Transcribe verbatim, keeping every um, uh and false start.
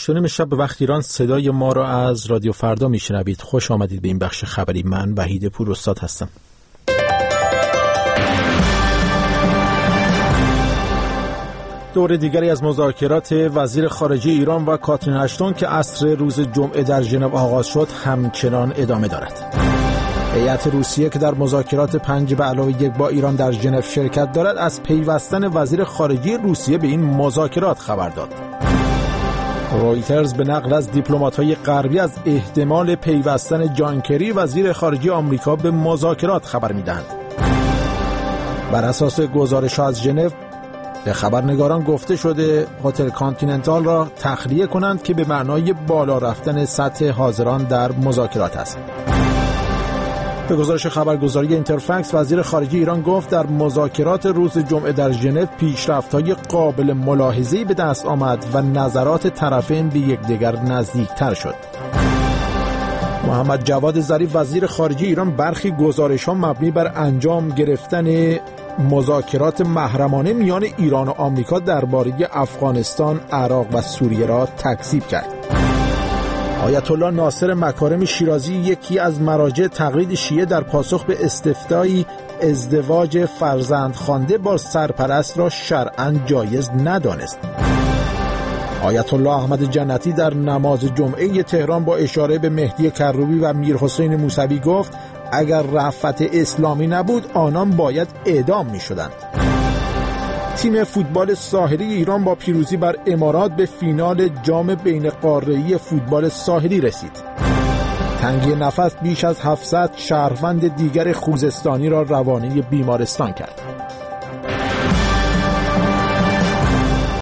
هشت و نیم شب به وقت ایران صدای ما را از رادیو فردا میشنوید. خوش آمدید به این بخش خبری. من وحید پوراستاد هستم. دور دیگری از مذاکرات وزیر خارجه ایران و کاترین اشتون که عصر روز جمعه در ژنو آغاز شد همچنان ادامه دارد. هیئت روسیه که در مذاکرات پنج به علاوه یک با ایران در ژنو شرکت دارد از پیوستن وزیر خارجه روسیه به این مذاکرات خبر داد. رویترز به نقل از دیپلمات‌های غربی از احتمال پیوستن جان کری وزیر خارجه آمریکا به مذاکرات خبر می‌دهند. بر اساس گزارش‌ها از ژنو به خبرنگاران گفته شده هتل کانتیننتال را تخلیه کنند که به معنای بالا رفتن سطح حاضران در مذاکرات است. به گزارش خبرگزاری اینترفکس وزیر خارجه ایران گفت در مذاکرات روز جمعه در ژنو پیشرفت‌های قابل ملاحظه‌ای به دست آمد و نظرات طرفین به یکدیگر نزدیکتر شد. محمد جواد ظریف وزیر خارجه ایران برخی گزارش‌ها مبنی بر انجام گرفتن مذاکرات محرمانه میان ایران و آمریکا درباره افغانستان، عراق و سوریه را تکذیب کرد. آیت الله ناصر مکارم شیرازی یکی از مراجع تقلید شیعه در پاسخ به استفتایی ازدواج فرزندخوانده با سرپرست را شرعاً جایز ندانست. آیت الله احمد جنتی در نماز جمعه تهران با اشاره به مهدی کروبی و میرحسین موسوی گفت اگر رأفت اسلامی نبود آنان باید اعدام می شدند. تیم فوتبال ساحلی ایران با پیروزی بر امارات به فینال جام بین قاره‌ای فوتبال ساحلی رسید. تنگی نفس بیش از هفتصد شهروند دیگر خوزستانی را روانه بیمارستان کرد.